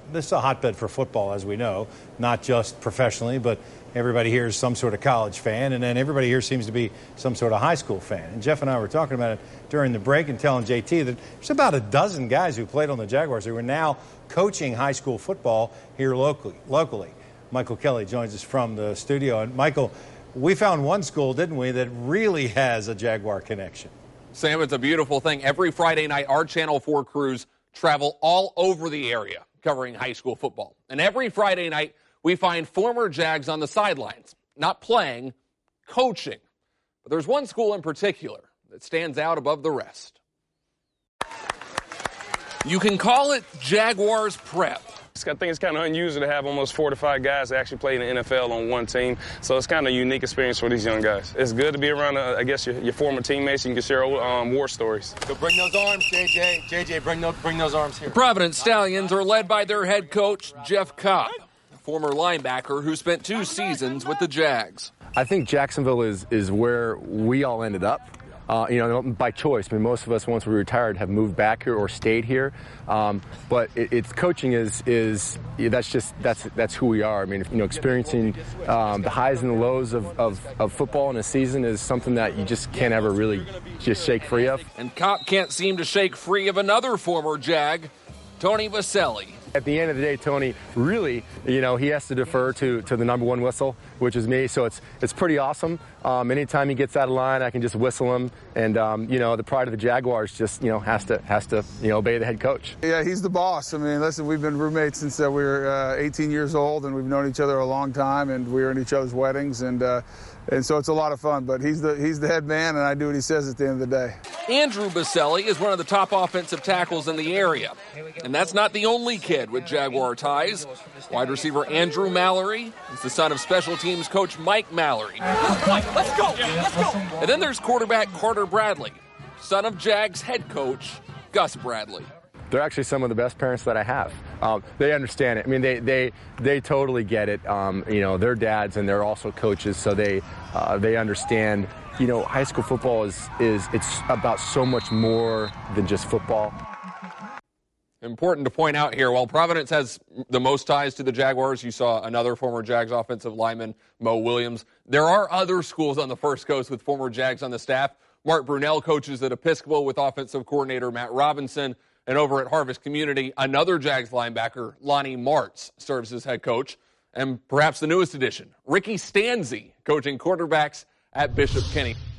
this is a hotbed for football, as we know, not just professionally, but everybody here is some sort of college fan, and then everybody here seems to be some sort of high school fan. And Jeff and I were talking about it during the break and telling JT that there's about a dozen guys who played on the Jaguars who are now coaching high school football here locally. Michael Kelly joins us from the studio. And Michael, we found one school, didn't we, that really has a Jaguar connection. Sam, it's a beautiful thing. Every Friday night, our Channel 4 crews travel all over the area covering high school football. And every Friday night, we find former Jags on the sidelines, not playing, coaching. But there's one school in particular that stands out above the rest. You can call it Jaguars Prep. I think it's kind of unusual to have almost 4 to 5 guys that actually play in the NFL on one team. So it's kind of a unique experience for these young guys. It's good to be around, I guess, your former teammates. You can share war stories. So bring those arms, JJ. JJ, bring those arms here. The Providence Stallions are led by their head coach, Jeff Cobb, a former linebacker who spent 2 seasons with the Jags. I think Jacksonville is where we all ended up. By choice. I mean, most of us, once we retired, have moved back here or stayed here. But it's coaching that's who we are. I mean, experiencing the highs and the lows of football in a season is something that you just can't ever really just shake free of. And Kopp can't seem to shake free of another former Jag, Tony Vaselli. At the end of the day, Tony really, he has to defer to the number one whistle, which is me. So it's pretty awesome. Anytime he gets out of line, I can just whistle him. And, the pride of the Jaguars just, has to obey the head coach. Yeah, he's the boss. I mean, listen, we've been roommates since we were 18 years old, and we've known each other a long time, and we were in each other's weddings. And so it's a lot of fun, but he's the head man, and I do what he says at the end of the day. Andrew Baselli is one of the top offensive tackles in the area. And that's not the only kid with Jaguar ties. Wide receiver Andrew Mallory is the son of special teams coach Mike Mallory. Let's go! And then there's quarterback Carter Bradley, son of Jags head coach Gus Bradley. They're actually some of the best parents that I have. They understand it. I mean, they totally get it. They're dads and they're also coaches, so they understand. High school football it's about so much more than just football. Important to point out here, while Providence has the most ties to the Jaguars, you saw another former Jags offensive lineman, Mo Williams. There are other schools on the First Coast with former Jags on the staff. Mark Brunell coaches at Episcopal with offensive coordinator Matt Robinson. And over at Harvest Community, another Jags linebacker, Lonnie Martz, serves as head coach. And perhaps the newest addition, Ricky Stanzi, coaching quarterbacks at Bishop Kenny.